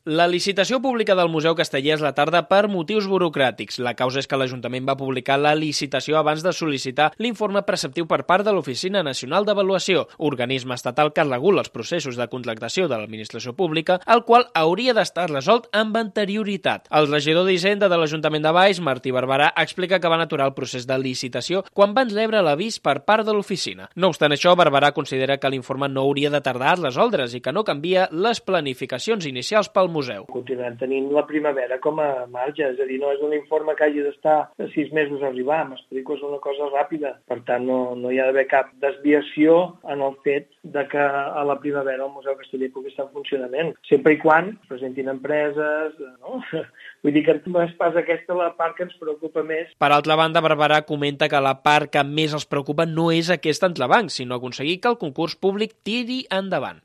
La licitació pública del Museu Casteller és la tarda per motius burocràtics. La causa és que l'Ajuntament va publicar la licitació abans de sol·licitar l'informe preceptiu per part de l'Oficina Nacional d'Avaluació, organisme estatal que regula els processos de contractació de l'administració pública, el qual hauria d'estar resolt amb anterioritat. El regidor d'Hisenda de l'Ajuntament de Valls, Martí Barberà, explica que van aturar el procés de licitació quan van rebre l'avís per part de l'oficina. No obstant això, Barberà considera que l'informe no hauria de tardar a resoldre's i que no canvia les planificacions inicials pel museu. Continuem tenint la primavera com a marge, és a dir, no és un informe que hagi d'estar 6 mesos a arribar, m'explico, és una cosa ràpida. Per tant, no hi ha d'haver cap desviació en el fet de que a la primavera el Museu Casteller pugui estar en funcionament, sempre i quan presentin empreses, no? Vull dir que no és pas aquesta la part que ens preocupa més. Per altra banda, Barberà comenta que la part que més els preocupa no és aquest entrebanc, sinó aconseguir que el concurs públic tiri endavant.